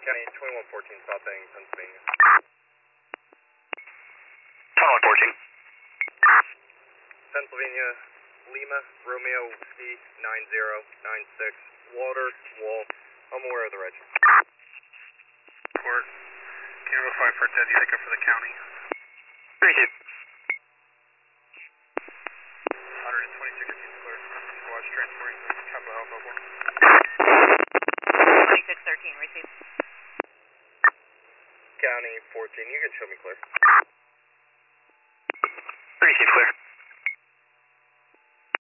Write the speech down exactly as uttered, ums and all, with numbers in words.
County twenty-one fourteen, Southing, Pennsylvania. twenty-one fourteen. Pennsylvania, Lima, Romeo, Whiskey, nine zero nine six, Walter, Wall. I'm aware of the reg. Court, can you notify for Dead Echo for the county? Thank you. one twenty-six fifteen clear. Squad transporting to Capital Alpha one. twenty-six thirteen, received. County fourteen, you can show me clear.